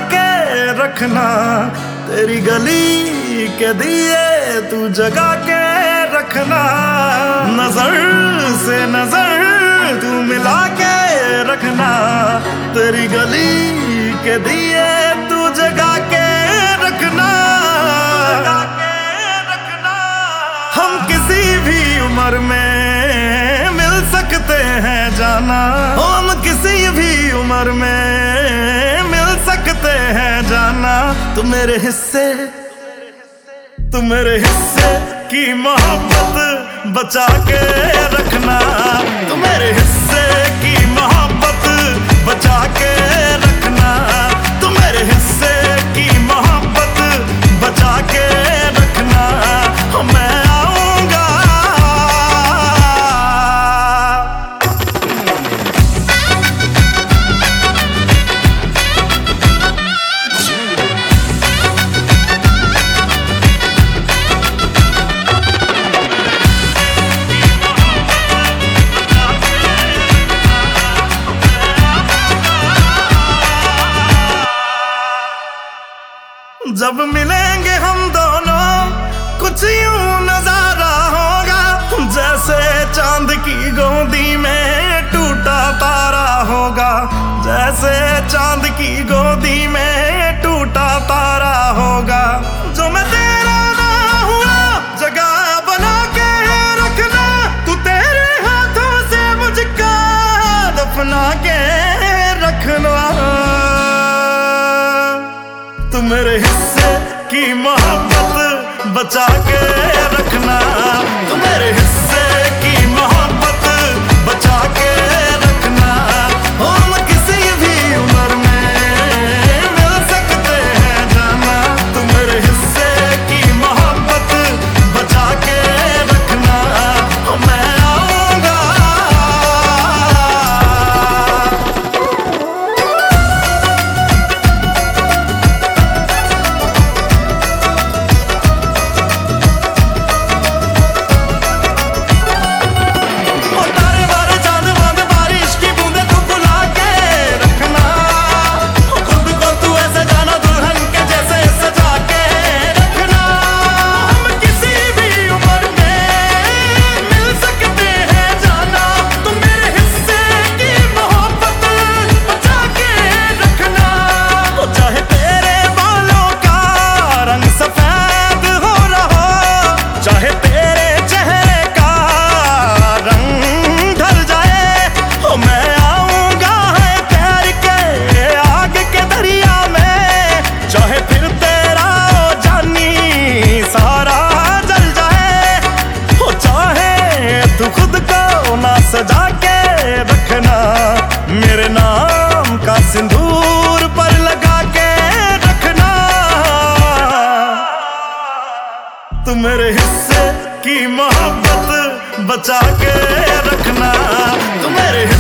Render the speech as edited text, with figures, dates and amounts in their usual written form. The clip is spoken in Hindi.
के रखना, तेरी गली के दिए तू जगा के रखना, नजर से नजर तू मिला के रखना, तेरी गली के दिए तू जगा के रखना। हम किसी भी उम्र में मिल सकते हैं जाना, हम किसी भी उम्र में मिल सकते हैं जाना। तू मेरे हिस्से की मोहब्बत बचा के रखना, तू मेरे हिस्से की मोहब्बत बचा के रखना, तू मेरे हिस्से की मोहब्बत बचा के रखना। मैं आऊंगा जब मिलेंगे हम दोनों कुछ यूं नजारा होगा, जैसे चांद की गोदी में टूटा तारा होगा, जैसे चांद की गोदी में टूटा तारा होगा। जो मैं तेरा ना हुआ जगह बना के रखना, तू तेरे हाथों से मुझको दफना के रखना। तू मेरे हिस्से की मोहब्बत बचा के रखना, तू मेरे हिस्से की मोहब्बत बचा के रखना। हम किसी भी उम्र में मिल सकते हैं जाना, तू मेरे हिस्से की मोहब्बत बचा के रखना। मैं आऊंगा सजा के रखना, मेरे नाम का सिंदूर पर लगा के रखना। तू मेरे हिस्से की मोहब्बत बचा के रखना, तू मेरे